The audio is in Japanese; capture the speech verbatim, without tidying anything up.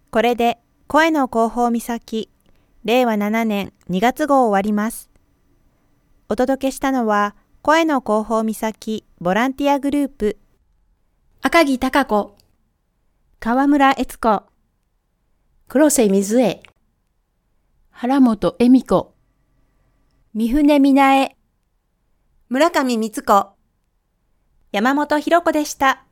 これで声の広報岬れいわななねんにがつ号終わります。お届けしたのは声の広報岬ボランティアグループ赤木貴子、 川村悦子、 黒瀬水江、原本恵美子、 三船美奈恵、 村上光子、 山本博子でした。